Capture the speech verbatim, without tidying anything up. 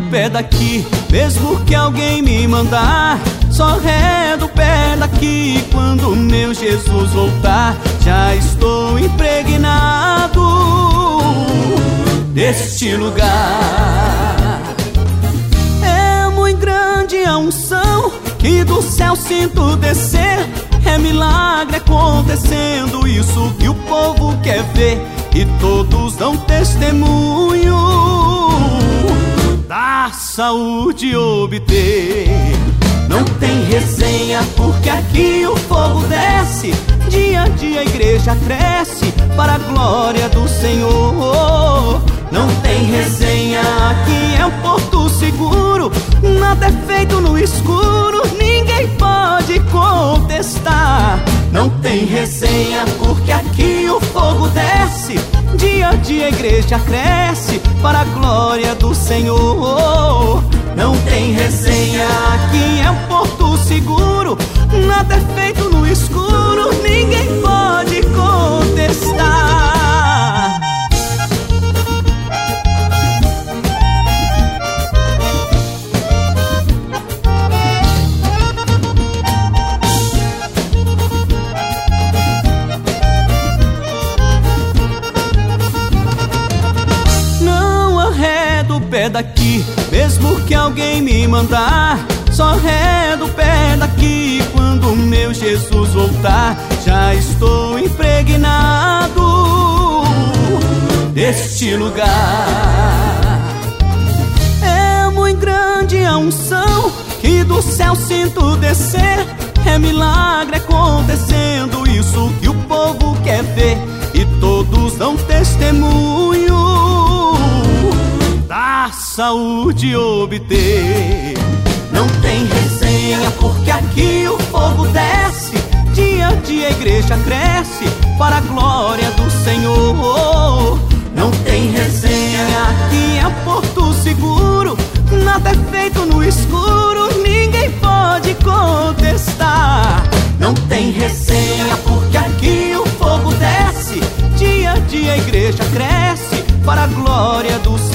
pé daqui, mesmo que alguém me mandar. Só arredo o pé daqui quando meu Jesus voltar. Já estou impregnado deste lugar. É muito grande a unção que do céu sinto descer. É milagre acontecendo, isso que o povo quer ver. E todos dão testemunho da saúde obter. Não tem resenha porque aqui o fogo desce. Dia a dia a igreja cresce para a glória do Senhor. Não tem resenha, aqui é um porto seguro. Nada é feito no escuro, ninguém pode contestar. Não tem resenha porque aqui o fogo desce. Dia a dia a igreja cresce para a glória do Senhor. Não tem resenha, aqui é um porto seguro. Nada é feito no escuro, ninguém pode contestar. Não arredo o pé daqui, mesmo que alguém me mandar. Só arredo o pé daqui quando meu Jesus voltar. Já estou impregnado deste lugar. É muito grande a unção que do céu sinto descer. É milagre acontecendo, isso que o povo quer ver. E todos dão testemunho da saúde obter. Não tem resenha porque aqui o fogo desce. Dia a dia a igreja cresce para a glória do Senhor. Não tem resenha, aqui é um porto seguro. Nada é feito no escuro, ninguém pode contestar. Não tem resenha porque aqui o fogo desce. Dia a dia a igreja cresce para a glória do Senhor.